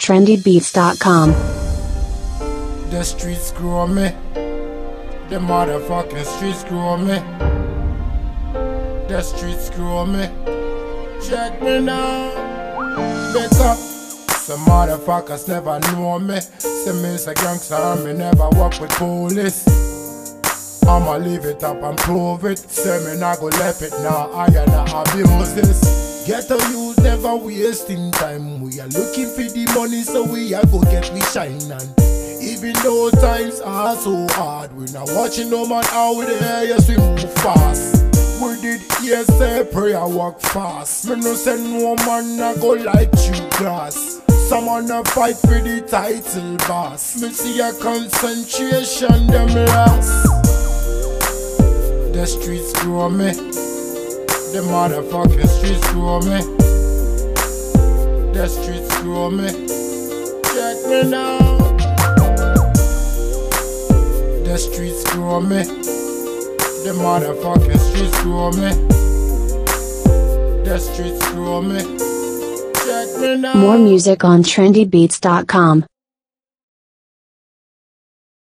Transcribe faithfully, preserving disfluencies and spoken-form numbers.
trendy beats dot com. The streets grow me. The motherfucking streets grow me. The streets grow me. Check me now. Better. Some motherfuckers never know me. Say me's a gangster and me never work with police. I'ma leave it up and prove it. Say me not go left it now. I and I abuse this. Get a youth never wasting time. We are looking for the money so we are go get we shine on. Even though times are so hard, we not watching no man out with the air, yes we move fast. We did yes say prayer walk fast. Me no say no man a go like you glass. Someone a fight for the title boss. Me see a concentration them last. The streets grow me. The motherfucking streets grow me. The streets grow me. Check me now. The streets grow me. The motherfucking streets grow me. The streets grow me. Check me now. More music on trendy beats dot com.